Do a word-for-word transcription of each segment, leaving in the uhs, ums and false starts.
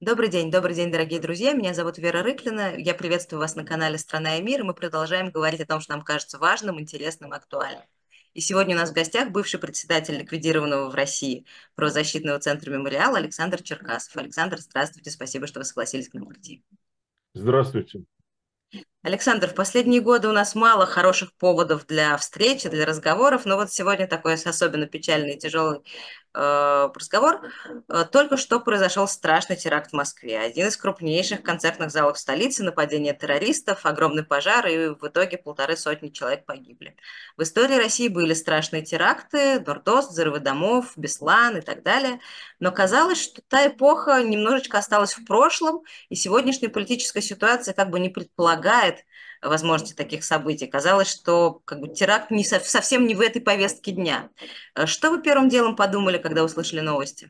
Добрый день, добрый день, дорогие друзья. Меня зовут Вера Рыклина. Я приветствую вас на канале «Страна и мир». И мы продолжаем говорить о том, что нам кажется важным, интересным, актуальным. И сегодня у нас в гостях бывший председатель ликвидированного в России правозащитного центра «Мемориал» Александр Черкасов. Александр, здравствуйте, спасибо, что вы согласились к нам прийти. Здравствуйте. Александр, в последние годы у нас мало хороших поводов для встречи, для разговоров, но вот сегодня такой особенно печальный и тяжелый э, разговор. Э, Только что произошел страшный теракт в Москве. Один из крупнейших концертных залов столицы, нападение террористов, огромный пожар, и в итоге полторы сотни человек погибли. В истории России были страшные теракты, Нордост, взрывы домов, Беслан и так далее. Но казалось, что та эпоха немножечко осталась в прошлом, и сегодняшняя политическая ситуация как бы не предполагает возможности таких событий. Казалось, что как бы, теракт не со- совсем не в этой повестке дня. Э, Что вы первым делом подумали, когда услышали новости?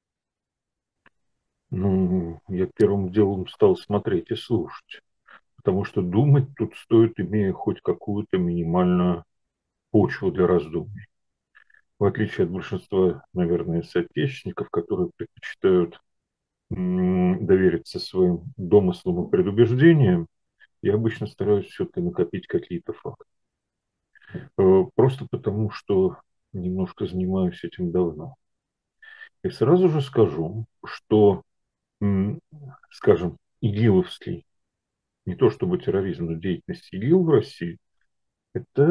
Ну, я первым делом стал смотреть и слушать, потому что думать тут стоит, имея хоть какую-то минимальную почву для раздумий. В отличие от большинства, наверное, соотечественников, которые предпочитают м, довериться своим домыслам и предубеждениям, я обычно стараюсь все-таки накопить какие-то факты. Э, Просто потому, что немножко занимаюсь этим давно. И сразу же скажу, что, м, скажем, игиловский, не то чтобы терроризм, но деятельность ИГИЛ в России, это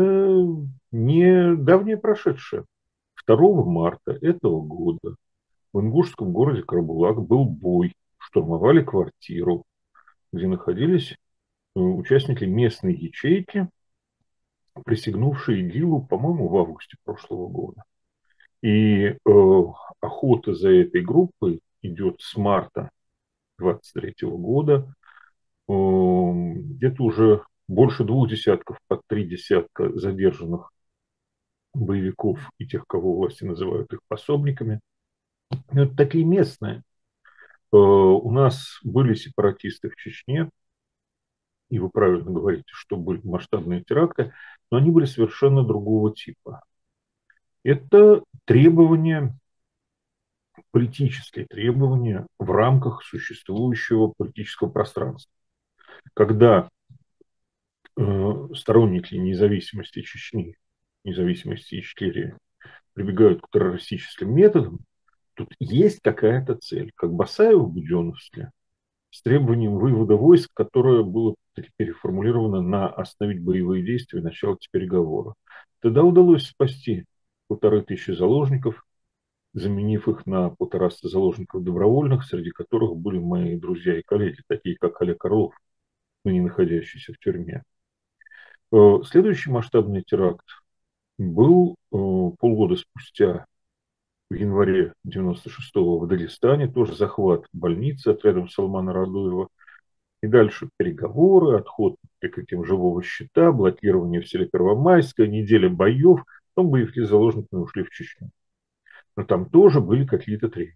не давнее прошедшее. второго марта этого года в ингушском городе Карабулак был бой, штурмовали квартиру, где находились э, участники местной ячейки, присягнувшие ИГИЛу, по-моему, в августе прошлого года. И э, охота за этой группой идет с марта двадцать третьего года. Э, где-то уже больше двух десятков, под три десятка задержанных боевиков и тех, кого власти называют их пособниками. Но это такие местные. Э, У нас были сепаратисты в Чечне, и вы правильно говорите, что были масштабные теракты, но они были совершенно другого типа. Это требования, политические требования в рамках существующего политического пространства. Когда э, сторонники независимости Чечни, независимости Ичкерии прибегают к террористическим методам, тут есть какая-то цель, как Басаева в Буденновске, с требованием вывода войск, которое было переформулировано на остановить боевые действия и начало переговоров. Тогда удалось спасти полторы тысячи заложников, заменив их на полтораста заложников добровольных, среди которых были мои друзья и коллеги, такие как Олег Орлов, ныне находящийся в тюрьме. Э, Следующий масштабный теракт был э, полгода спустя, в январе девяносто шестого в Дагестане, тоже захват больницы отрядом Салмана Радуева. И дальше переговоры, отход прикрытием живого щита, блокирование в селе Первомайское, неделя боев, потом боевики с заложниками ушли в Чечню. Но там тоже были какие-то требования.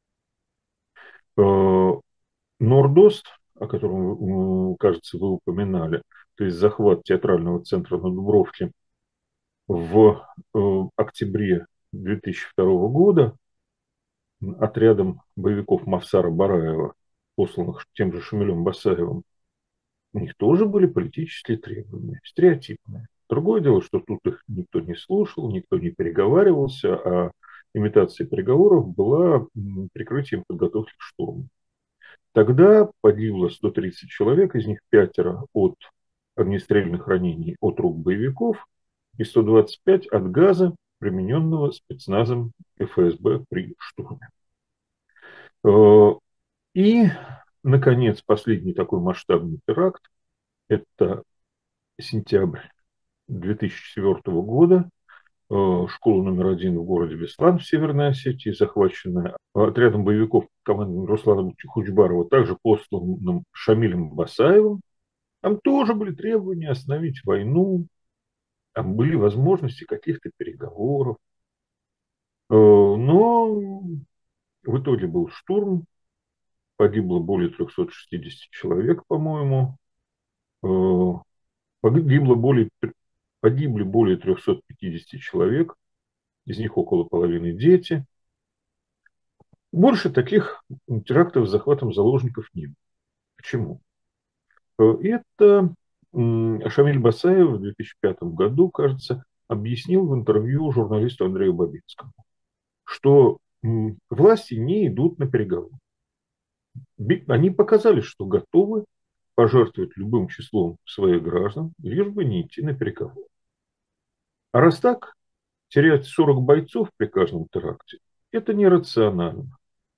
Э, Нордост, о котором, кажется, вы упоминали, то есть захват театрального центра на Дубровке в э, октябре две тысячи второго года отрядом боевиков Мавсара Бараева, посланных тем же Шамилем Басаевым, у них тоже были политические требования, стереотипные. Другое дело, что тут их никто не слушал, никто не переговаривался, а имитация переговоров была прикрытием подготовки к штурму. Тогда погибло сто тридцать человек, из них пятеро от огнестрельных ранений от рук боевиков и сто двадцать пять от газа, примененного спецназом ФСБ при штурме. Э, И, наконец, последний такой масштабный теракт – это сентябрь две тысячи четвёртого года. Э, Школа номер один в городе Беслан в Северной Осетии, захваченная отрядом боевиков команды Руслана Хучбарова, также посланным Шамилем Басаевым. Там тоже были требования остановить войну, там были возможности каких-то переговоров. Э, Но в итоге был штурм, погибло более трехсот шестидесяти человек, по-моему. Э, Погибло более, погибли более трехсот пятидесяти человек, из них около половины дети. Больше таких терактов с захватом заложников нет. Почему? Это Шамиль Басаев в две тысячи пятом году, кажется, объяснил в интервью журналисту Андрею Бабинскому, что власти не идут на переговоры. Они показали, что готовы пожертвовать любым числом своих граждан, лишь бы не идти на переговоры. А раз так, терять сорок бойцов при каждом теракте – это нерационально.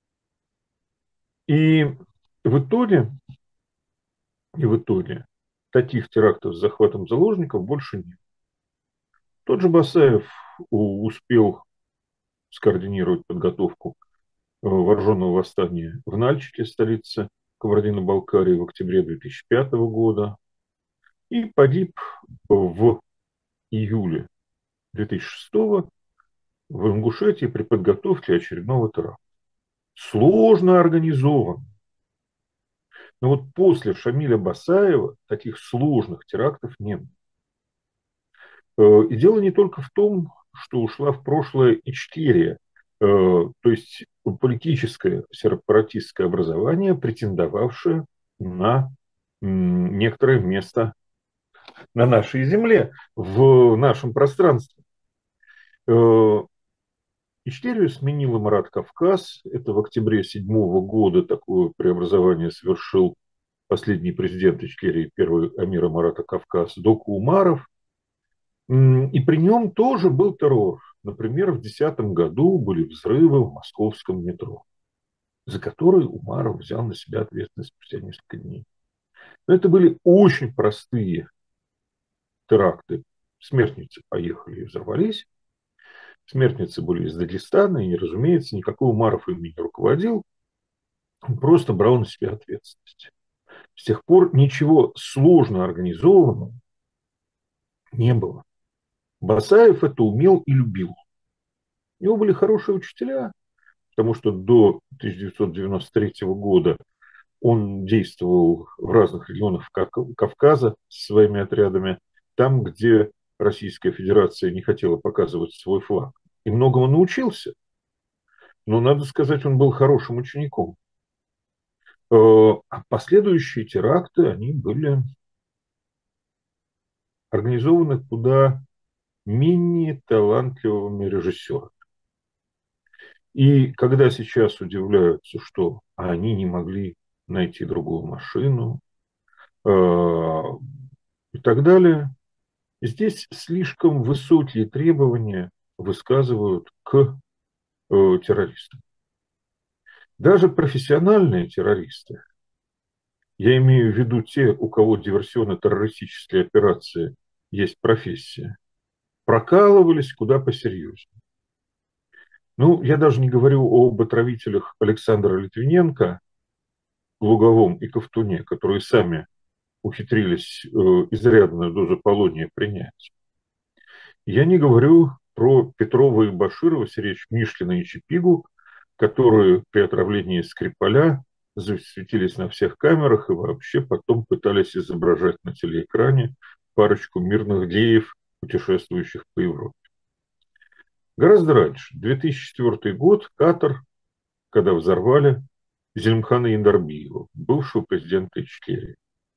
И в итоге, и в итоге таких терактов с захватом заложников больше нет. Тот же Басаев успел скоординировать подготовку вооруженного восстания в Нальчике, столице Кабардино-Балкарии, в октябре две тысячи пятого года, и погиб в июле две тысячи шестого в Ингушетии при подготовке очередного теракта. Сложно организован. Но вот после Шамиля Басаева таких сложных терактов не было. И дело не только в том, что ушла в прошлое Ичкерия, то есть политическое сепаратистское образование, претендовавшее на некоторое место на нашей земле, в нашем пространстве. Ичкерию сменил Марат Кавказ. Это в октябре седьмого года такое преобразование совершил последний президент Ичкерии, первый эмир Марата Кавказ, Доку Умаров. И при нем тоже был террор. Например, в две тысячи десятом году были взрывы в московском метро, за которые Умаров взял на себя ответственность спустя несколько дней. Но это были очень простые теракты. Смертницы поехали и взорвались. Смертницы были из Дагестана, и, разумеется, никакой Умаров ими не руководил. Он просто брал на себя ответственность. С тех пор ничего сложно организованного не было. Басаев это умел и любил. У него были хорошие учителя, потому что до тысяча девятьсот девяносто третьего года он действовал в разных регионах Кавказа со своими отрядами, там, где Российская Федерация не хотела показывать свой флаг. И многому научился. Но, надо сказать, он был хорошим учеником. А последующие теракты, они были организованы куда менее талантливыми режиссерами. И когда сейчас удивляются, что они не могли найти другую машину и так далее, здесь слишком высокие требования высказывают к террористам. Даже профессиональные террористы, я имею в виду те, у кого диверсионно-террористические операции есть профессия, прокалывались куда посерьезнее. Ну, я даже не говорю об отравителях Александра Литвиненко в Луговом и Ковтуне, которые сами ухитрились э, изрядную дозу полония принять. Я не говорю про Петрова и Баширова, Серечь Мишлина и Чепигу, которые при отравлении Скрипаля засветились на всех камерах и вообще потом пытались изображать на телеэкране парочку мирных геев, путешествующих по Европе. Гораздо раньше, две тысячи четвёртый год, Катар, когда взорвали Зелимхана Яндарбиева, бывшего президента Ичкерии.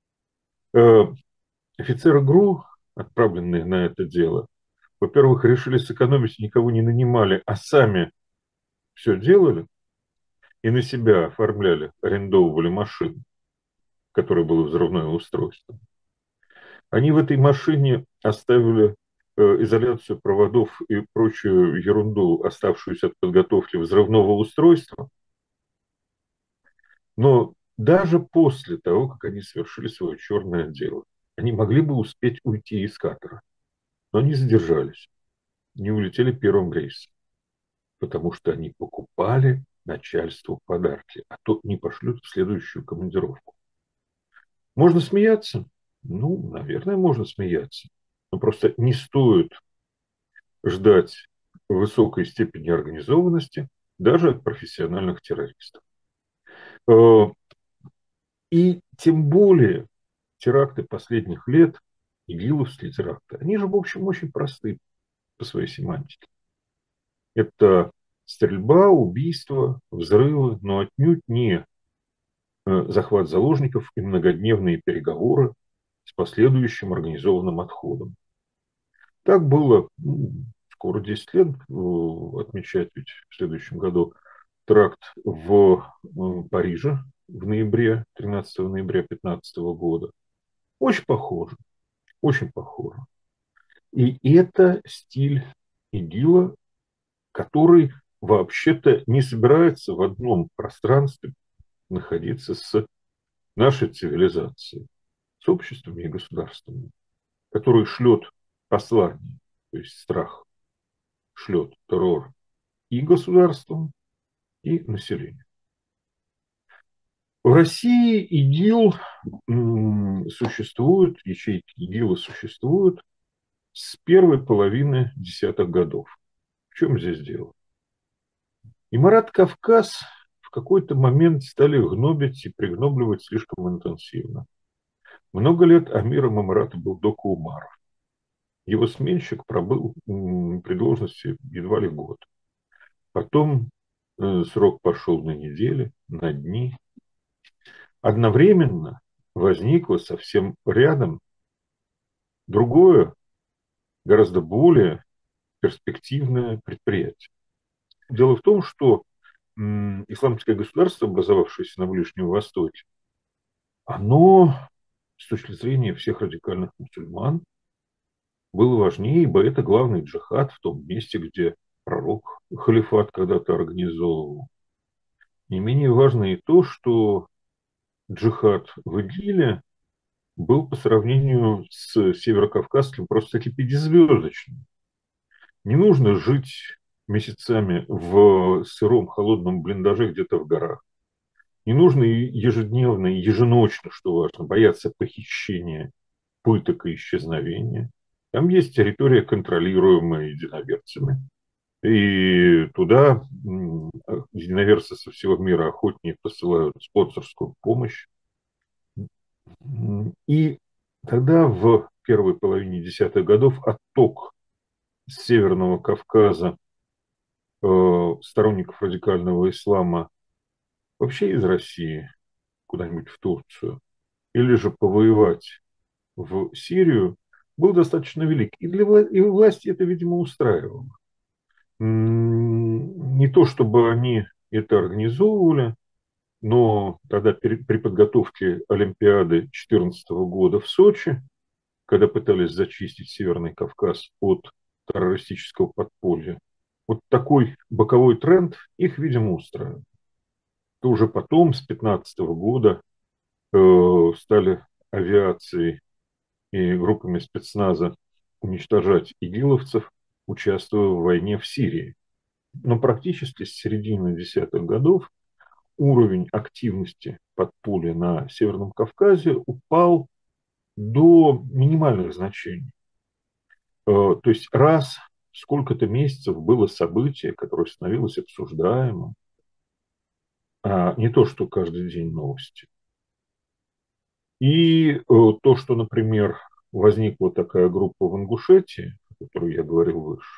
Офицеры ГРУ, отправленные на это дело, во-первых, решили сэкономить, никого не нанимали, а сами все делали и на себя оформляли, арендовывали машину, в которой было взрывное устройство. Они в этой машине оставили изоляцию проводов и прочую ерунду, оставшуюся от подготовки взрывного устройства. Но даже после того, как они совершили свое черное дело, они могли бы успеть уйти из Катара. Но они задержались, не улетели первым рейсом, потому что они покупали начальству подарки, а то не пошлют в следующую командировку. Можно смеяться? Ну, наверное, можно смеяться. Но просто не стоит ждать высокой степени организованности даже от профессиональных террористов. И тем более теракты последних лет, игиловские теракты, они же, в общем, очень просты по своей семантике. Это Стрельба, убийства, взрывы, но отнюдь не захват заложников и многодневные переговоры с последующим организованным отходом. Так было, ну, скоро десять лет отмечать, ведь в следующем году теракт в Париже в ноябре, тринадцатого ноября пятнадцатого года. Очень похоже, очень похоже. И это стиль ИГИЛа, который вообще-то не собирается в одном пространстве находиться с нашей цивилизацией, с обществами и государствами, который шлет послание, то есть страх, шлет террор и государствам, и населению. В России ИГИЛ существует, ячейки ИГИЛа существуют с первой половины десятых годов. В чем здесь дело? Имарат Кавказ в какой-то момент стали гнобить и пригнобливать слишком интенсивно. Много лет амиром Имарата был Дока Умаров. Его сменщик пробыл при должности едва ли год. Потом э, срок пошел на недели, на дни. Одновременно возникло совсем рядом другое, гораздо более перспективное предприятие. Дело в том, что м, исламское государство, образовавшееся на Ближнем Востоке, оно с точки зрения всех радикальных мусульман было важнее, ибо это главный джихад в том месте, где пророк халифат когда-то организовывал. Не менее важно и то, что джихад в ИГИЛе был по сравнению с северокавказским просто-таки пятизвездочным. Не нужно жить месяцами в сыром холодном блиндаже где-то в горах. Не нужно ежедневно и еженочно, что важно, бояться похищения, пыток и исчезновения. Там есть территория, контролируемая единоверцами. И туда единоверцы со всего мира охотнее посылают спонсорскую помощь. И тогда в первой половине десятых годов отток с Северного Кавказа э, сторонников радикального ислама вообще из России куда-нибудь в Турцию или же повоевать в Сирию был достаточно велик. И для вла- и власти это, видимо, устраивало. Не то, чтобы они это организовывали, но тогда при, при подготовке Олимпиады две тысячи четырнадцатого года в Сочи, когда пытались зачистить Северный Кавказ от террористического подполья, вот такой боковой тренд их, видимо, устраивал. То уже потом, с две тысячи пятнадцатого года, э, стали авиацией и группами спецназа уничтожать игиловцев, участвуя в войне в Сирии. Но практически с середины десятых годов уровень активности подполья на Северном Кавказе упал до минимальных значений. То есть раз в сколько-то месяцев было событие, которое становилось обсуждаемым, а не то, что каждый день новости. И то, что, например, возникла такая группа в Ингушетии, о которой я говорил выше,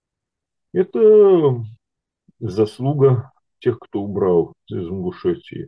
это заслуга тех, кто убрал из Ингушетии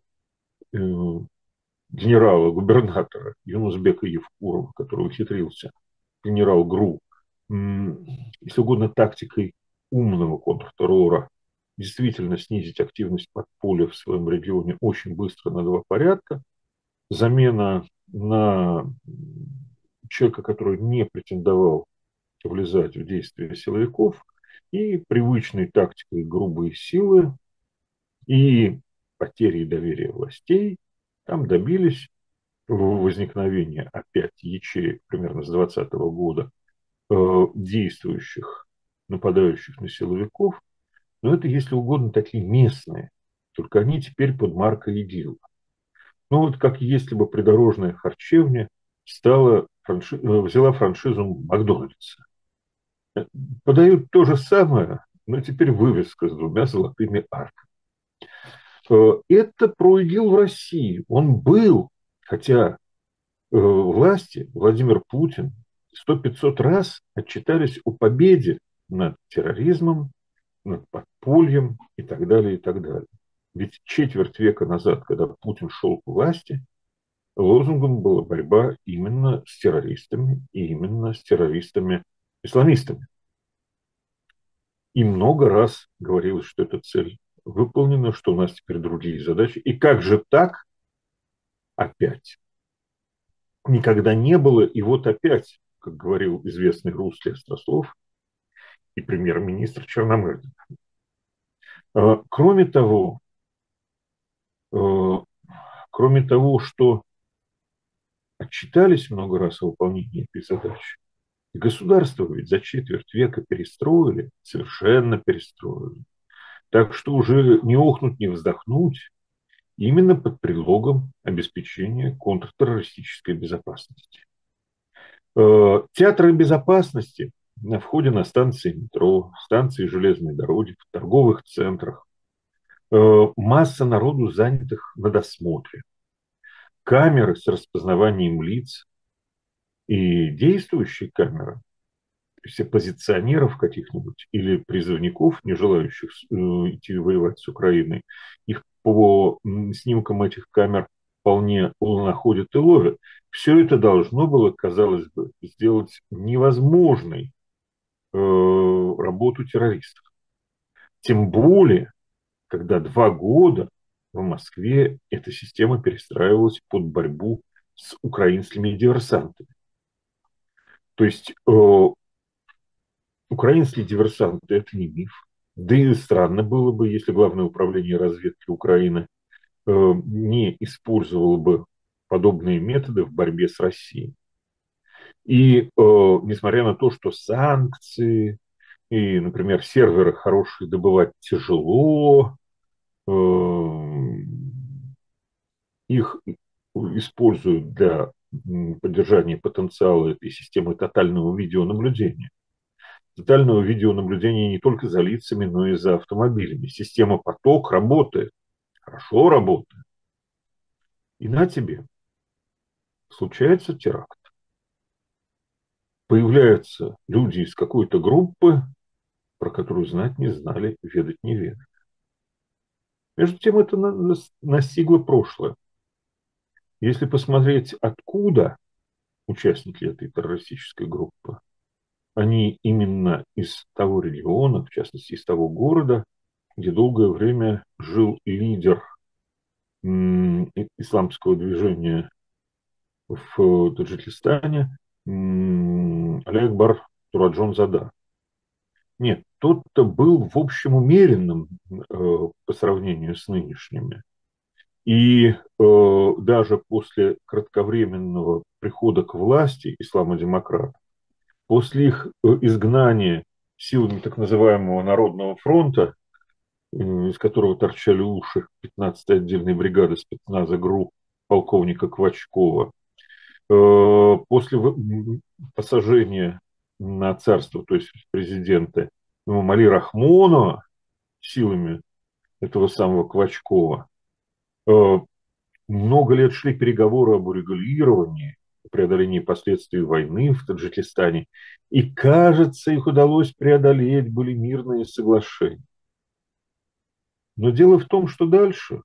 генерала-губернатора Юнусбека Евкурова, который ухитрился, генерал ГРУ, если угодно, тактикой умного контртеррора, действительно снизить активность подполья в своем регионе очень быстро на два порядка. Замена на человека, который не претендовал влезать в действия силовиков, и привычной тактикой грубой силы, и потери доверия властей, там добились возникновения опять ячеек примерно с двадцатого года, действующих, нападающих на силовиков, но это, если угодно, такие местные, только они теперь под маркой ИГИЛ. Ну вот как если бы придорожная харчевня стала, франши... взяла франшизу Макдональдса. Подают то же самое, но теперь вывеска с двумя золотыми арками. Это про ИГИЛ в России. Он был, хотя власти, Владимир Путин, сто-пятьсот раз отчитались о победе над терроризмом, над подпольем и так далее, и так далее. Ведь четверть века назад, когда Путин шел к власти, лозунгом была борьба именно с террористами и именно с террористами-исламистами. И много раз говорилось, что эта цель выполнена, что у нас теперь другие задачи. И как же так опять? Никогда не было, и вот опять, как говорил известный русский острослов и премьер-министр Черномырдин. Кроме того, кроме того, что отчитались много раз о выполнении этой задачи, государство ведь за четверть века перестроили, совершенно перестроили. Так что уже не охнуть, не вздохнуть, именно под предлогом обеспечения контртеррористической безопасности. Театры безопасности на входе на станции метро, станции железной дороги, в торговых центрах, масса народу, занятых на досмотре, камеры с распознаванием лиц и действующие камеры, то есть оппозиционеров каких-нибудь или призывников, не желающих идти воевать с Украиной, их по снимкам этих камер вполне находят и ловят. Все это должно было, казалось бы, сделать невозможной э, работу террористов. Тем более, когда два года в Москве эта система перестраивалась под борьбу с украинскими диверсантами. То есть э, украинские диверсанты – это не миф. Да и странно было бы, если Главное управление разведки Украины э, не использовало бы подобные методы в борьбе с Россией. И э, несмотря на то, что санкции и, например, серверы хорошие добывать тяжело, э, их используют для поддержания потенциала этой системы тотального видеонаблюдения. Тотального видеонаблюдения не только за лицами, но и за автомобилями. Система поток работает, хорошо работает. И на тебе случается теракт. Появляются люди из какой-то группы, про которую знать не знали, ведать не ведали. Между тем, это настигло прошлое. Если посмотреть, откуда участники этой террористической группы, они именно из того региона, в частности, из того города, где долгое время жил лидер м, исламского движения в Таджикистане м, Али Акбар Тураджон-Зада. Нет, тот-то был, в общем, умеренным э, по сравнению с нынешними. И э, даже после кратковременного прихода к власти ислама-демократов, после их изгнания силами так называемого Народного фронта, э, из которого торчали уши пятнадцатой отдельной бригады спецназа ГРУ полковника Квачкова, э, после посажения на царство, то есть президента Мали Рахмонова силами этого самого Квачкова, э, много лет шли переговоры об урегулировании, преодолении последствий войны в Таджикистане. И, кажется, их удалось преодолеть, были мирные соглашения. Но дело в том, что дальше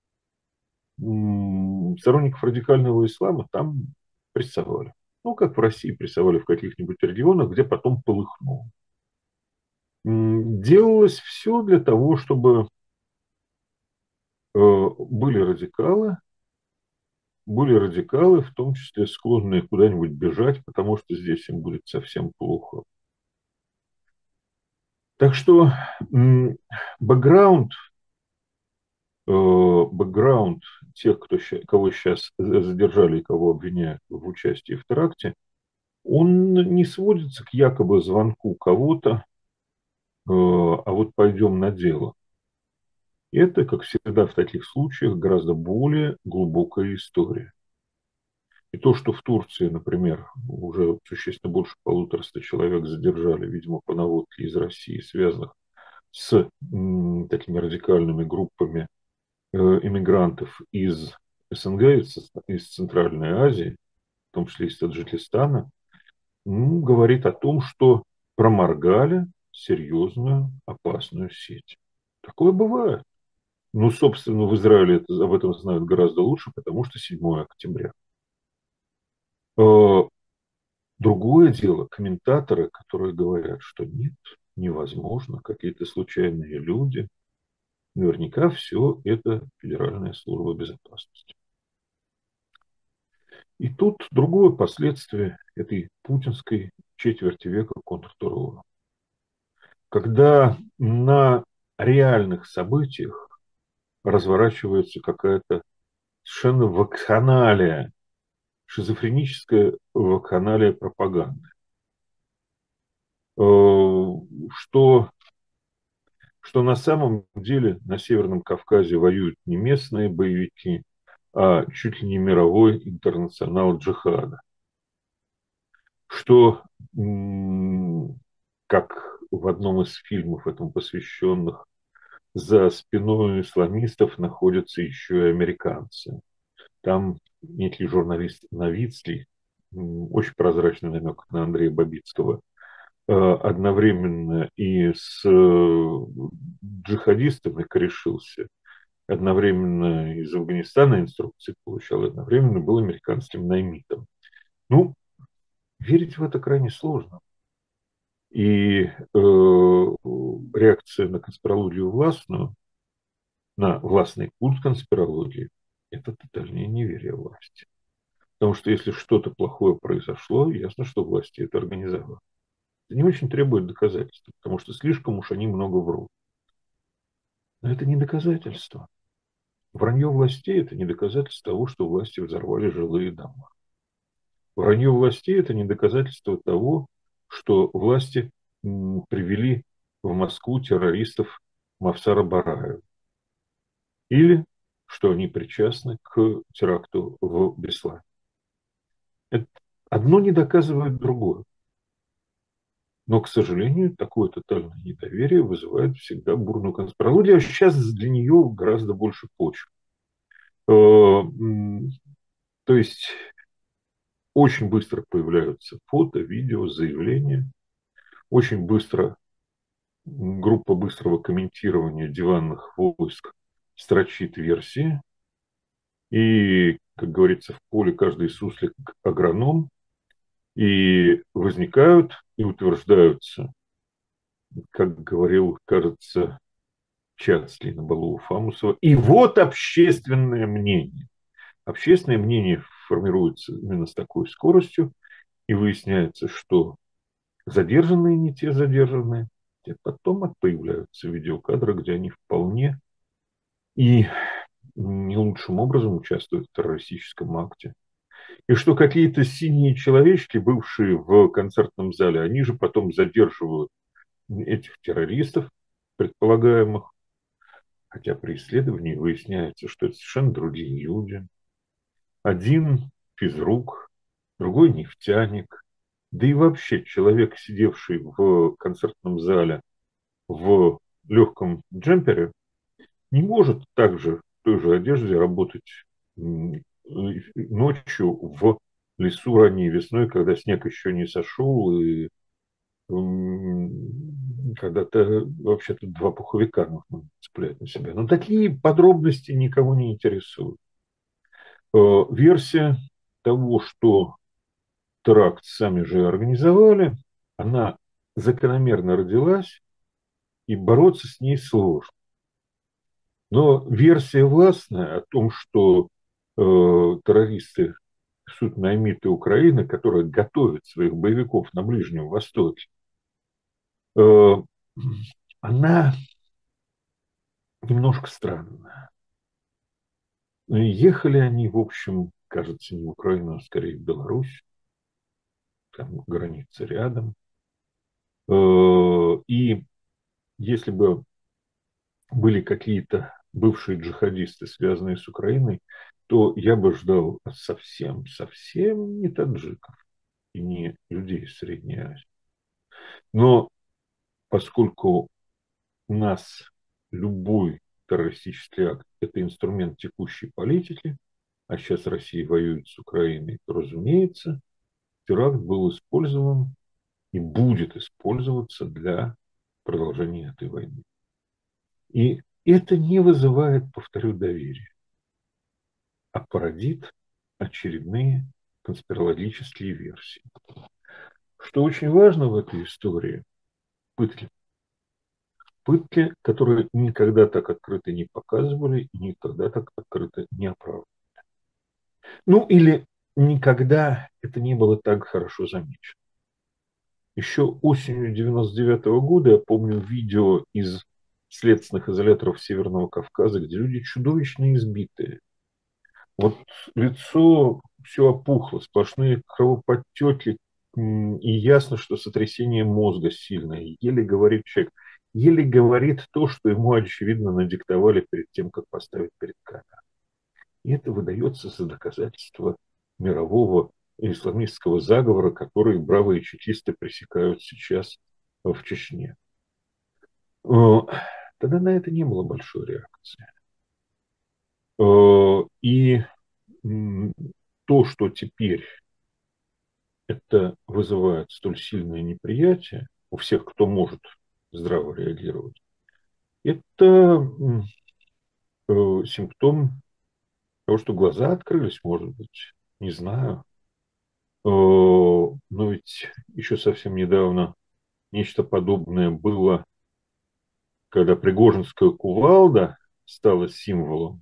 сторонников радикального ислама там прессовали. Ну, как в России прессовали в каких-нибудь регионах, где потом полыхнуло. Делалось все для того, чтобы были радикалы, были радикалы, в том числе склонные куда-нибудь бежать, потому что здесь им будет совсем плохо. Так что бэкграунд, бэкграунд тех, кто, кого сейчас задержали и кого обвиняют в участии в теракте, он не сводится к якобы звонку кого-то, а вот пойдем на дело. Это, как всегда в таких случаях, гораздо более глубокая история. И то, что в Турции, например, уже существенно больше полутораста человек задержали, видимо, по наводке из России, связанных с м, такими радикальными группами э, иммигрантов из СНГ, из, из Центральной Азии, в том числе из Таджикистана, ну, говорит о том, что проморгали серьезную, опасную сеть. Такое бывает. Ну, собственно, в Израиле это, об этом знают гораздо лучше, потому что седьмое октября. Э, Другое дело, комментаторы, которые говорят, что нет, невозможно, какие-то случайные люди. Наверняка все это Федеральная служба безопасности. И тут другое последствие этой путинской четверти века контртеррора. Когда на реальных событиях разворачивается какая-то совершенно вакханалия, шизофреническая вакханалия пропаганды. Э, Что, что на самом деле на Северном Кавказе воюют не местные боевики, а чуть ли не мировой интернационал джихада. Что, как в одном из фильмов этому посвященных, за спиной исламистов находятся еще и американцы. Там некий журналист Новицкий, очень прозрачный намек на Андрея Бабицкого, одновременно и с джихадистами корешился, одновременно из Афганистана инструкции получал, одновременно был американским наймитом. Ну, верить в это крайне сложно. И э, реакция на конспирологию властную, на властный культ конспирологии, это тотальное неверие власти. Потому что если что-то плохое произошло, ясно, что власти это организовали. Это не очень требует доказательств, потому что слишком уж они много врут. Но это не доказательство. Вранье властей – это не доказательство того, что власти взорвали жилые дома. Вранье властей – это не доказательство того, что власти привели в Москву террористов Мавсара Бараева. Или что они причастны к теракту в Беслане. Это одно не доказывает другое. Но, к сожалению, такое тотальное недоверие вызывает всегда бурную конспирологию. А сейчас для нее гораздо больше почв. То есть очень быстро появляются фото, видео, заявления. Очень быстро группа быстрого комментирования диванных войск строчит версии. И, как говорится, в поле каждый суслик агроном. И возникают и утверждаются, как говорил, кажется, Чацли на балу у Фамусова. И вот общественное мнение. Общественное мнение формируется именно с такой скоростью, и выясняется, что задержанные не те задержанные, и потом появляются видеокадры, где они вполне и не лучшим образом участвуют в террористическом акте. И что какие-то синие человечки, бывшие в концертном зале, они же потом задерживают этих террористов, предполагаемых, хотя при исследовании выясняется, что это совершенно другие люди. Один физрук, другой нефтяник, да и вообще человек, сидевший в концертном зале в легком джемпере, не может также в той же одежде работать ночью в лесу ранней весной, когда снег еще не сошел, и когда-то вообще-то два пуховика нужно цеплять на себя. Но такие подробности никого не интересуют. Версия того, что теракт сами же организовали, она закономерно родилась, и бороться с ней сложно. Но версия властная о том, что э, террористы суть наймиты Украины, которые готовят своих боевиков на Ближнем Востоке, э, она немножко странная. Ехали они, в общем, кажется, не в Украину, а скорее в Беларусь. Там граница рядом. Э, и если бы были какие-то бывшие джихадисты, связанные с Украиной, то я бы ждал совсем, совсем не таджиков и не людей из Средней Азии. Но поскольку у нас любой террористический акт – это инструмент текущей политики, а сейчас Россия воюет с Украиной, то, разумеется, теракт был использован и будет использоваться для продолжение этой войны. И это не вызывает, повторю, доверия, а породит очередные конспирологические версии. Что очень важно в этой истории – пытки. Пытки, которые никогда так открыто не показывали и никогда так открыто не оправдывали. Ну или никогда это не было так хорошо замечено. Еще осенью девяносто девятого года я помню видео из следственных изоляторов Северного Кавказа, где люди чудовищно избитые. Вот лицо все опухло, сплошные кровоподтеки, и ясно, что сотрясение мозга сильное. Еле говорит человек, еле говорит то, что ему, очевидно, надиктовали перед тем, как поставить перед камерой. И это выдается за доказательство мирового исламистского заговора, который бравые чекисты пресекают сейчас в Чечне. Тогда на это не было большой реакции. И то, что теперь это вызывает столь сильное неприятие у всех, кто может здраво реагировать, это симптом того, что глаза открылись, может быть, не знаю. Но ведь еще совсем недавно нечто подобное было, когда Пригожинская кувалда стала символом.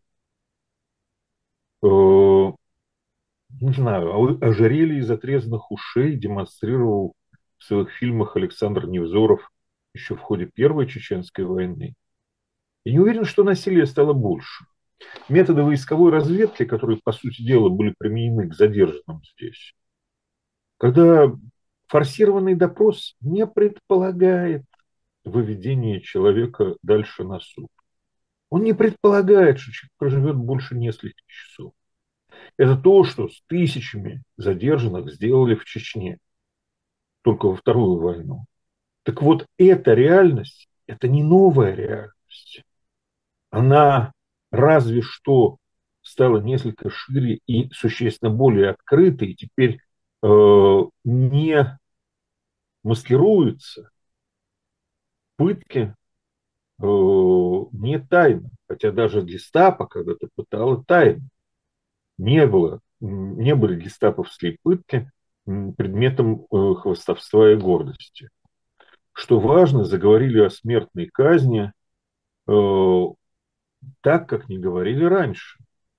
Не знаю, ожерелье из отрезанных ушей демонстрировал в своих фильмах Александр Невзоров еще в ходе Первой Чеченской войны. Я не уверен, что насилие стало больше. Методы войсковой разведки, которые, по сути дела, были применены к задержанным здесь, когда форсированный допрос не предполагает выведение человека дальше на суд. Он не предполагает, что человек проживет больше нескольких часов. Это то, что с тысячами задержанных сделали в Чечне, только во Вторую войну. Так вот, эта реальность, это не новая реальность. Она разве что стала несколько шире и существенно более открытой, и теперь э, не маскируется. Пытки э, не тайна, хотя даже гестапо когда-то пытало тайну. Не было, не были гестаповские пытки предметом э, хвастовства и гордости. Что важно, заговорили о смертной казни э, так, как не говорили раньше.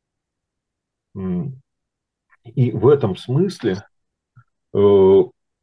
И в этом смысле э,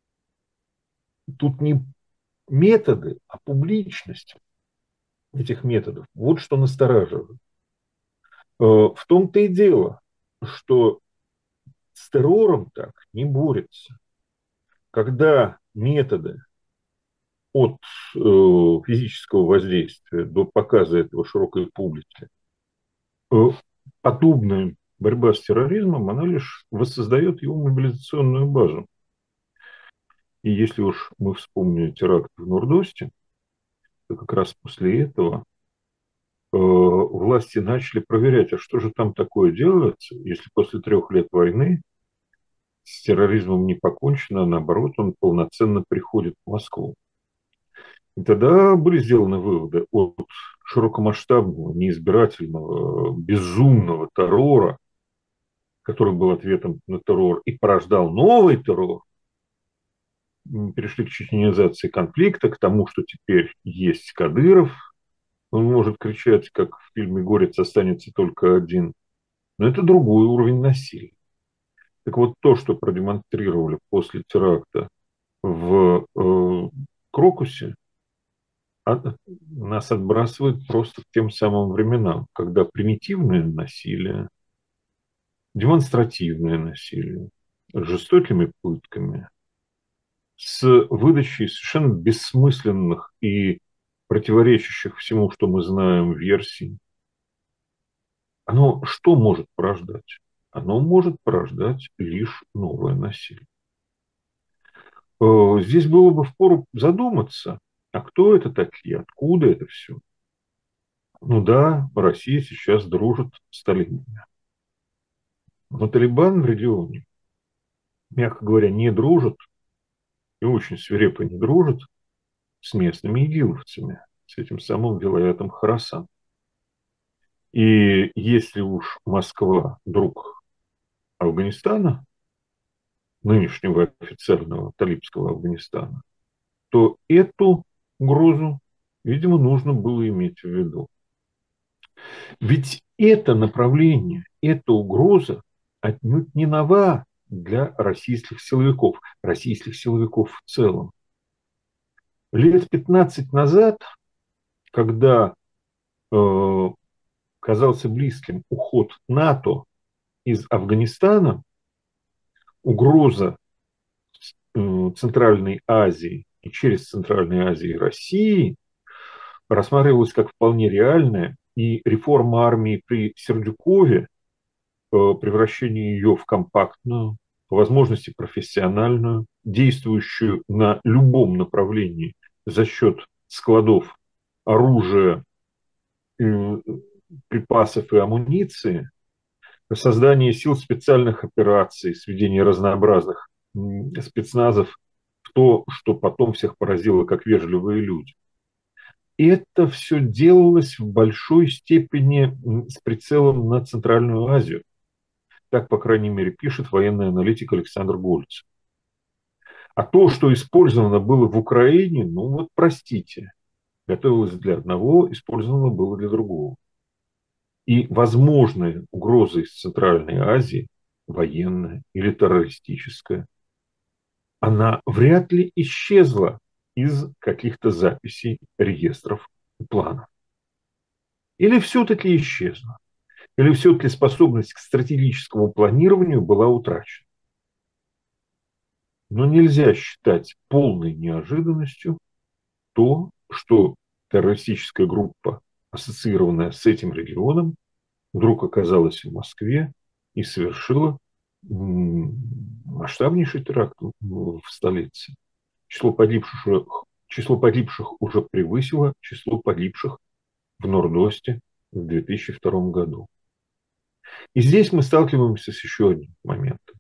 тут не методы, а публичность этих методов. Вот что настораживает. Э, в том-то и дело, что с террором так не борется. Когда методы от э, физического воздействия до показа этого широкой публике э, подобная борьба с терроризмом, она лишь воссоздает его мобилизационную базу. И если уж мы вспомним теракт в Нордосте, то как раз после этого э, власти начали проверять, а что же там такое делается, если после трех лет войны с терроризмом не покончено, а наоборот, он полноценно приходит в Москву. И тогда были сделаны выводы от широкомасштабного, неизбирательного, безумного террора, который был ответом на террор и порождал новый террор, перешли к чеченизации конфликта, к тому, что теперь есть Кадыров. Он может кричать, как в фильме «Горец останется только один». Но это другой уровень насилия. Так вот, то, что продемонстрировали после теракта в э, Крокусе, от, нас отбрасывает просто к тем самым временам, когда примитивное насилие, демонстративное насилие, с жестокими пытками, с выдачей совершенно бессмысленных и противоречащих всему, что мы знаем, версий, оно что может порождать? Оно может порождать лишь новое насилие. Здесь было бы впору задуматься, а кто это такие, откуда это все? Ну да, Россия сейчас дружит с талибами. Но Талибан в регионе, мягко говоря, не дружит, и очень свирепо не дружит с местными игиловцами, с этим самым Вилаятом Хорасан. И если уж Москва друг Афганистана, нынешнего официального талибского Афганистана, то эту угрозу, видимо, нужно было иметь в виду. Ведь это направление, эта угроза отнюдь не нова для российских силовиков, российских силовиков в целом. Лет пятнадцать назад, когда э, казался близким уход НАТО из Афганистана, угроза э, Центральной Азии и через Центральной Азии России рассматривалась как вполне реальная, и реформа армии при Сердюкове, превращение ее в компактную, по возможности профессиональную, действующую на любом направлении за счет складов оружия, припасов и амуниции, создание сил специальных операций, сведение разнообразных спецназов в то, что потом всех поразило как вежливые люди. Это все делалось в большой степени с прицелом на Центральную Азию. Так, по крайней мере, пишет военный аналитик Александр Гольц. А то, что использовано было в Украине, ну вот простите, готовилось для одного, использовано было для другого. И возможная угроза из Центральной Азии, военная или террористическая, она вряд ли исчезла из каких-то записей, реестров и планов. Или все-таки исчезла? Или все-таки способность к стратегическому планированию была утрачена? Но нельзя считать полной неожиданностью то, что террористическая группа, ассоциированная с этим регионом, вдруг оказалась в Москве и совершила масштабнейший теракт в столице. Число погибших, число погибших уже превысило число погибших в Норд-Осте в две тысячи втором году. И здесь мы сталкиваемся с еще одним моментом.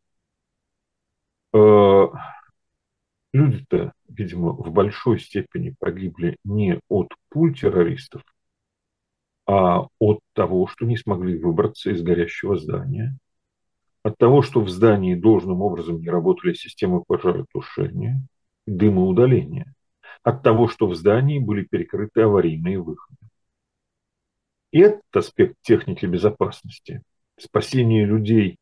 Люди-то, видимо, в большой степени погибли не от пуль террористов, а от того, что не смогли выбраться из горящего здания, от того, что в здании должным образом не работали системы пожаротушения, дымоудаления, от того, что в здании были перекрыты аварийные выходы. И этот аспект техники безопасности, спасение людей,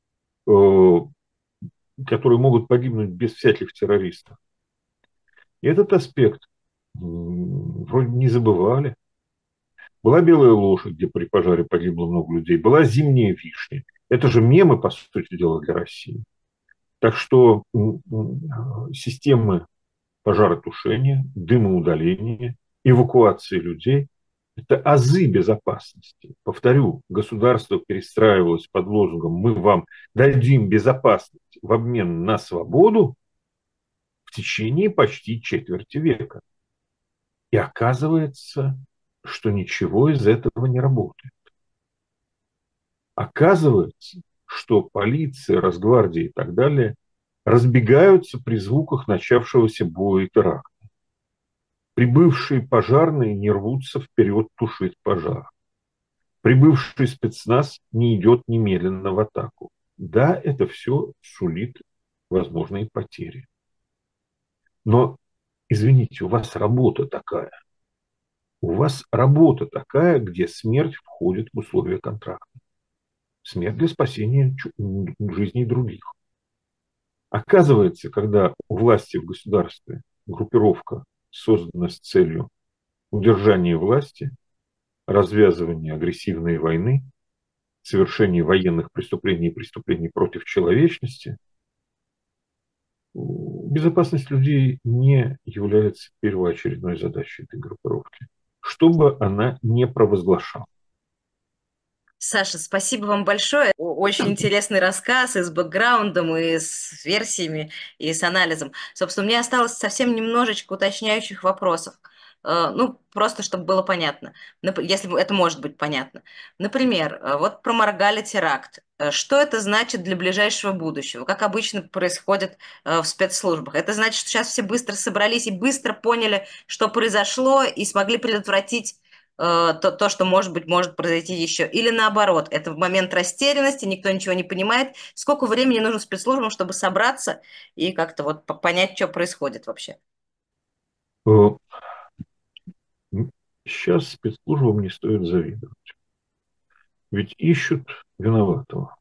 которые могут погибнуть без всяких террористов, этот аспект вроде не забывали. Была белая лошадь, где при пожаре погибло много людей. Была зимняя вишня. Это же мемы, по сути дела, для России. Так что системы пожаротушения, дымоудаления, эвакуации людей – это азы безопасности. Повторю, государство перестраивалось под лозунгом «мы вам дадим безопасность в обмен на свободу» в течение почти четверти века. И оказывается, что ничего из этого не работает. Оказывается, что полиция, Росгвардия и так далее разбегаются при звуках начавшегося боя и теракта. Прибывшие пожарные не рвутся вперед тушить пожар. Прибывший спецназ не идет немедленно в атаку. Да, это все сулит возможные потери. Но, извините, у вас работа такая. У вас работа такая, где смерть входит в условия контракта. Смерть для спасения жизней других. Оказывается, когда у власти в государстве группировка создана с целью удержания власти, развязывания агрессивной войны, совершения военных преступлений и преступлений против человечности, безопасность людей не является первоочередной задачей этой группировки, что бы она не провозглашала. Саша, спасибо вам большое. Очень интересный рассказ и с бэкграундом, и с версиями, и с анализом. Собственно, мне осталось совсем немножечко уточняющих вопросов. Э, Ну, просто чтобы было понятно, Нап- если это может быть понятно. Например, э, вот проморгали теракт. Э, Что это значит для ближайшего будущего? Как обычно происходит э, в спецслужбах? Это значит, что сейчас все быстро собрались и быстро поняли, что произошло, и смогли предотвратить э, то, то, что, может быть, может произойти еще. Или наоборот, это в момент растерянности, никто ничего не понимает. Сколько времени нужно спецслужбам, чтобы собраться и как-то вот по- понять, что происходит вообще? Э, Сейчас спецслужбам не стоит завидовать. Ведь ищут виноватого.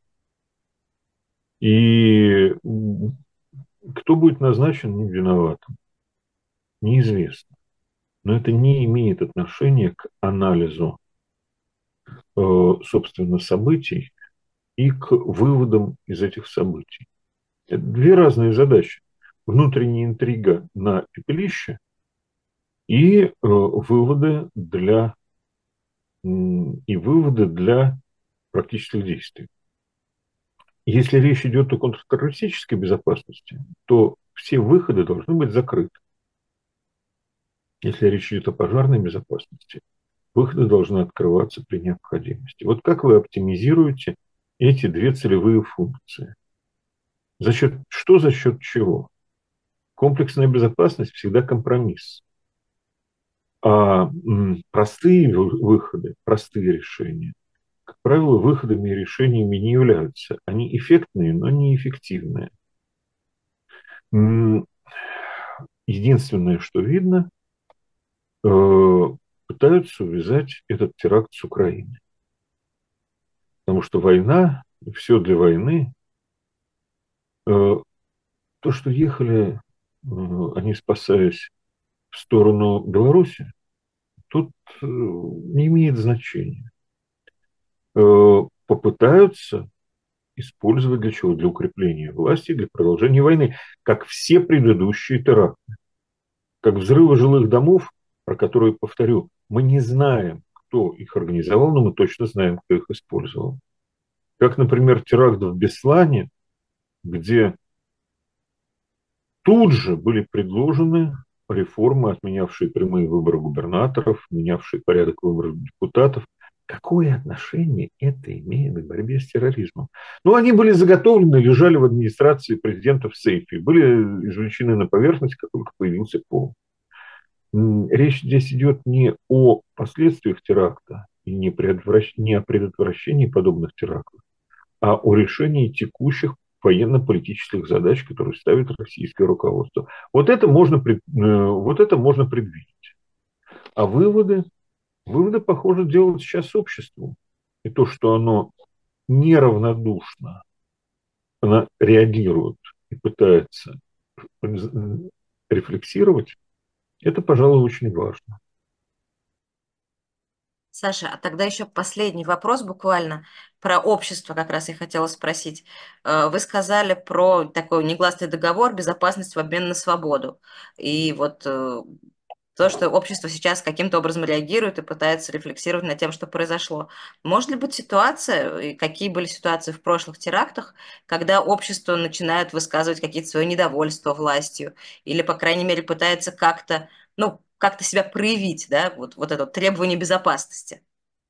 И кто будет назначен не виноватым, неизвестно. Но это не имеет отношения к анализу, э, собственно, событий и к выводам из этих событий. Это две разные задачи. Внутренняя интрига на пепелище и э, выводы для и выводы для практических действий. Если речь идет о контртеррористической безопасности, то все выходы должны быть закрыты. Если речь идет о пожарной безопасности, выходы должны открываться при необходимости. Вот как вы оптимизируете эти две целевые функции? За счет, что за счет чего? Комплексная безопасность всегда компромисс. А м, простые выходы, простые решения, как правило, выходами и решениями не являются. Они эффектные, но не эффективные. М, Единственное, что видно, э, пытаются увязать этот теракт с Украиной. Потому что война, все для войны. Э, То, что ехали э, они, спасаясь в сторону Беларуси, тут э, не имеет значения. Э, Попытаются использовать для чего? Для укрепления власти, для продолжения войны, как все предыдущие теракты. Как взрывы жилых домов, про которые, повторю, мы не знаем, кто их организовал, но мы точно знаем, кто их использовал. Как, например, теракт в Беслане, где тут же были предложены реформы, отменявшие прямые выборы губернаторов, менявшие порядок выборов депутатов. Какое отношение это имеет к борьбе с терроризмом? Ну, они были заготовлены, лежали в администрации президента в сейфе, были извлечены на поверхность, как только появился повод. Речь здесь идет не о последствиях теракта и не, предотвращ... не о предотвращении подобных терактов, а о решении текущих военно-политических задач, которые ставит российское руководство. Вот это можно, пред... э, вот это можно предвидеть. А выводы? Выводы, похоже, делают сейчас обществу. И то, что оно неравнодушно, оно реагирует и пытается рефлексировать, это, пожалуй, очень важно. Саша, а тогда еще последний вопрос буквально про общество как раз я хотела спросить. Э, Вы сказали про такой негласный договор «Безопасность в обмен на свободу». И вот э, то, что общество сейчас каким-то образом реагирует и пытается рефлексировать над тем, что произошло. Может ли быть ситуация, и какие были ситуации в прошлых терактах, когда общество начинает высказывать какие-то свое недовольство властью или, по крайней мере, пытается как-то, ну, как-то себя проявить, да, вот, вот это вот требование безопасности?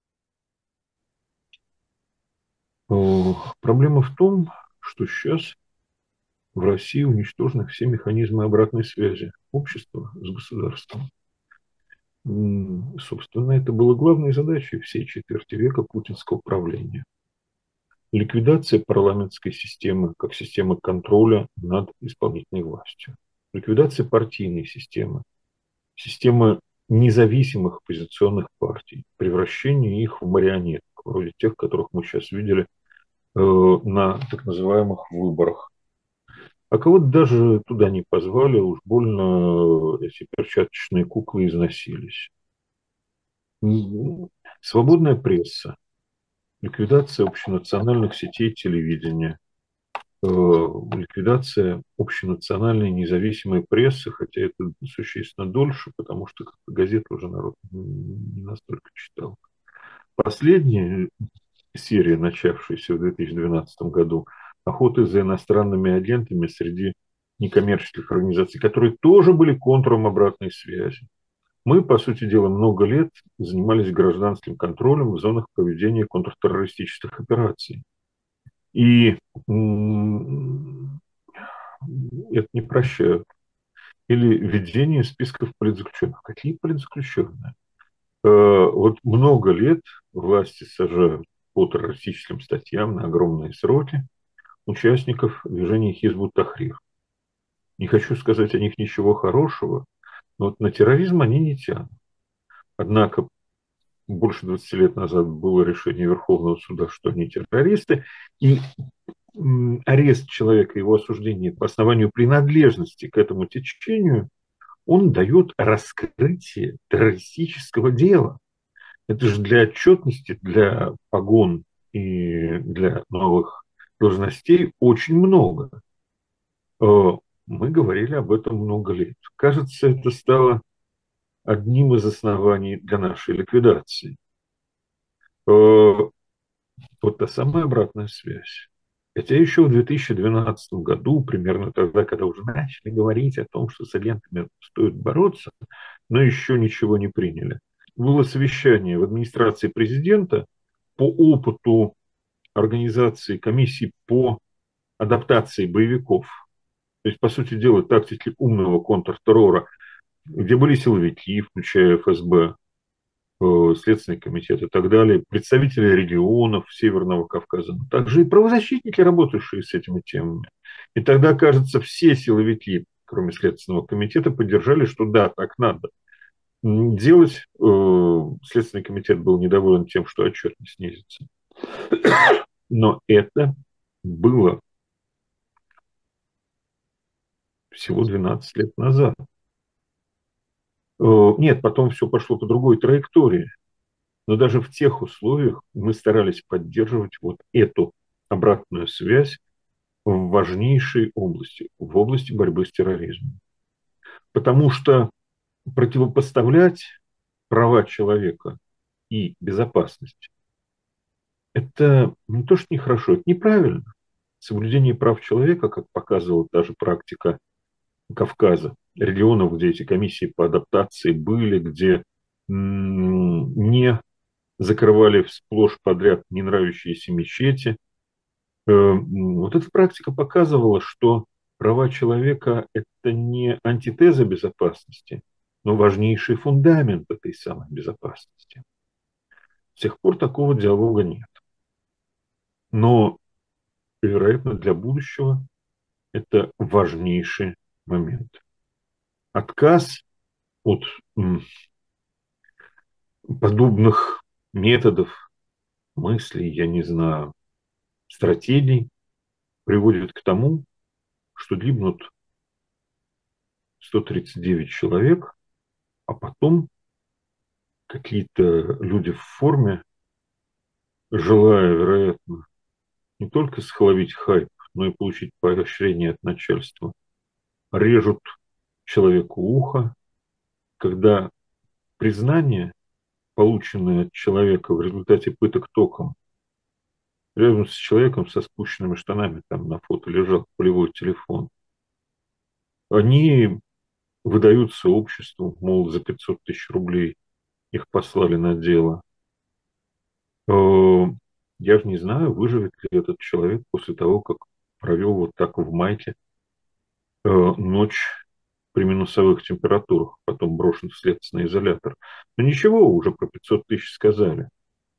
Э, Проблема в том, что сейчас в России уничтожены все механизмы обратной связи общества с государством. М, Собственно, это было главной задачей всей четверти века путинского правления. Ликвидация парламентской системы как системы контроля над исполнительной властью. Ликвидация партийной системы, системы независимых оппозиционных партий, превращение их в марионеток, вроде тех, которых мы сейчас видели э, на так называемых выборах. А кого-то даже туда не позвали, уж больно эти перчаточные куклы износились. Свободная пресса, ликвидация общенациональных сетей телевидения, э, ликвидация общенациональной независимой прессы, хотя это существенно дольше, потому что газеты уже народ не настолько читал. Последняя серия, начавшаяся в две тысячи двенадцатом году, охоты за иностранными агентами среди некоммерческих организаций, которые тоже были контуром обратной связи. Мы, по сути дела, много лет занимались гражданским контролем в зонах проведения контртеррористических операций. И это не прощают. Или введение списков политзаключенных. Какие политзаключенные? Вот много лет власти сажают по террористическим статьям на огромные сроки участников движения Хизб ут-Тахрир. Не хочу сказать о них ничего хорошего, но вот на терроризм они не тянут. Однако больше двадцати лет назад было решение Верховного суда, что они террористы, и арест человека, его осуждение по основанию принадлежности к этому течению, он дает раскрытие террористического дела. Это же для отчетности, для погон и для новых должностей очень много. Мы говорили об этом много лет. Кажется, это стало одним из оснований для нашей ликвидации. Вот та самая обратная связь. Хотя еще в две тысячи двенадцатом году, примерно тогда, когда уже начали говорить о том, что с агентами стоит бороться, но еще ничего не приняли, было совещание в администрации президента по опыту организации комиссии по адаптации боевиков. То есть, по сути дела, тактики умного контртеррора, где были силовики, включая эф эс бэ, Следственный комитет и так далее, представители регионов Северного Кавказа, но также и правозащитники, работающие с этими темами. И тогда, кажется, все силовики, кроме Следственного комитета, поддержали, что да, так надо делать. Следственный комитет был недоволен тем, что отчетность снизится. Но это было всего двенадцать лет назад. Нет, потом все пошло по другой траектории. Но даже в тех условиях мы старались поддерживать вот эту обратную связь в важнейшей области, в области борьбы с терроризмом. Потому что противопоставлять права человека и безопасность – это не то, что нехорошо, это неправильно. Соблюдение прав человека, как показывала та же практика Кавказа, регионов, где эти комиссии по адаптации были, где не закрывали сплошь подряд не нравящиеся мечети. Вот эта практика показывала, что права человека – это не антитеза безопасности, но важнейший фундамент этой самой безопасности. С тех пор такого диалога нет. Но, вероятно, для будущего это важнейший момент. Отказ от подобных методов, мыслей, я не знаю, стратегий приводит к тому, что гибнут сто тридцать девять человек, а потом какие-то люди в форме, желая, вероятно, не только схловить хайп, но и получить поощрение от начальства, режут человеку ухо, когда признание, полученное от человека в результате пыток током, рядом с человеком со спущенными штанами, там на фото лежал полевой телефон, они выдаются обществу, мол, за пятьсот тысяч рублей их послали на дело. Я же не знаю, выживет ли этот человек после того, как провел вот так в майке ночь при минусовых температурах, потом брошен в следственный изолятор. Но ничего, уже про пятьсот тысяч сказали.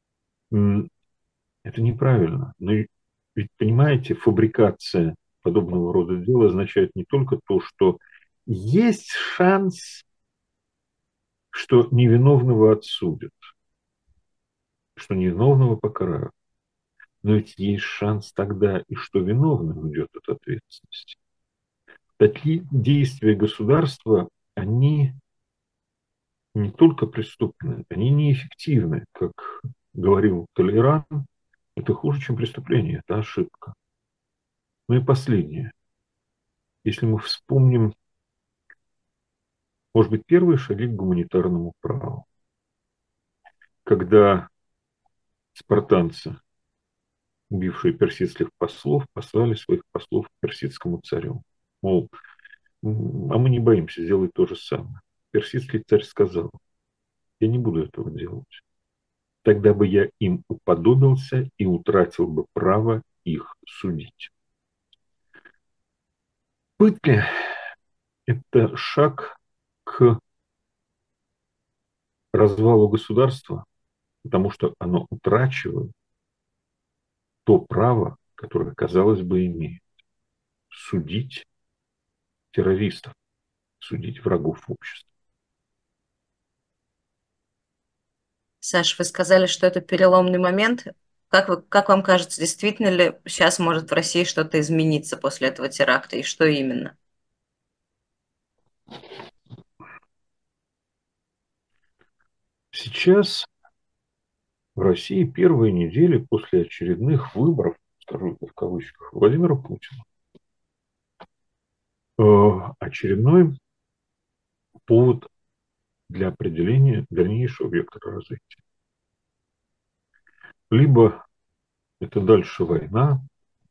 Это неправильно. Но ведь, понимаете, фабрикация подобного рода дела означает не только то, что есть шанс, что невиновного отсудят, что невиновного покарают. Но ведь есть шанс тогда и что виновный уйдет от ответственности. Такие действия государства, они не только преступны, они неэффективны. Как говорил Толеран, это хуже, чем преступление, это ошибка. Ну и последнее. Если мы вспомним, может быть, первые шаги к гуманитарному праву, когда спартанцы, убившие персидских послов, послали своих послов к персидскому царю. Мол, а мы не боимся, сделать то же самое. персидский царь сказал: я не буду этого делать. Тогда бы я им уподобился и утратил бы право их судить. Пытки – это шаг к развалу государства, потому что оно утрачивает то право, которое, казалось бы, имеет судить террористов, судить врагов общества. Саша, вы сказали, что это переломный момент. Как вы, как вам кажется, действительно ли сейчас может в России что-то измениться после этого теракта, и что именно? Сейчас в России первые недели после очередных выборов, скажу это в кавычках, Владимира Путина, э, очередной повод для определения дальнейшего вектора развития. Либо это дальше война,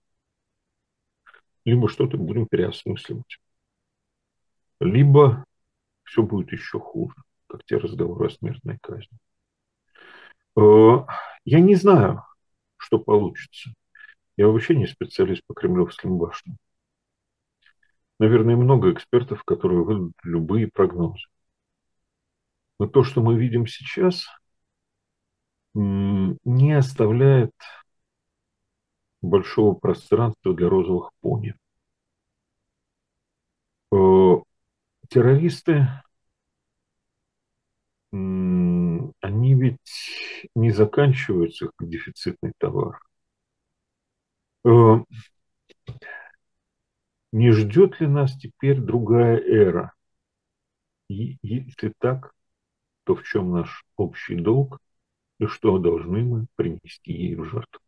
либо что-то будем переосмысливать, либо все будет еще хуже, как те разговоры о смертной казни. Э, Я не знаю, что получится. Я вообще не специалист по кремлевским башням. Наверное, много экспертов, которые выдадут любые прогнозы. Но то, что мы видим сейчас, не оставляет большого пространства для розовых пони. Э, Террористы, они ведь не заканчиваются как дефицитный товар. Э, Не ждет ли нас теперь другая эра? И если так, то в чем наш общий долг и что должны мы принести ей в жертву?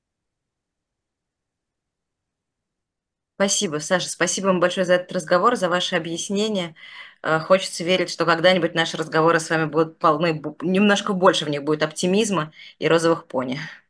Спасибо, Саша, спасибо вам большое за этот разговор, за ваши объяснения. Э, Хочется верить, что когда-нибудь наши разговоры с вами будут полны, бу- немножко больше в них будет оптимизма и розовых пони.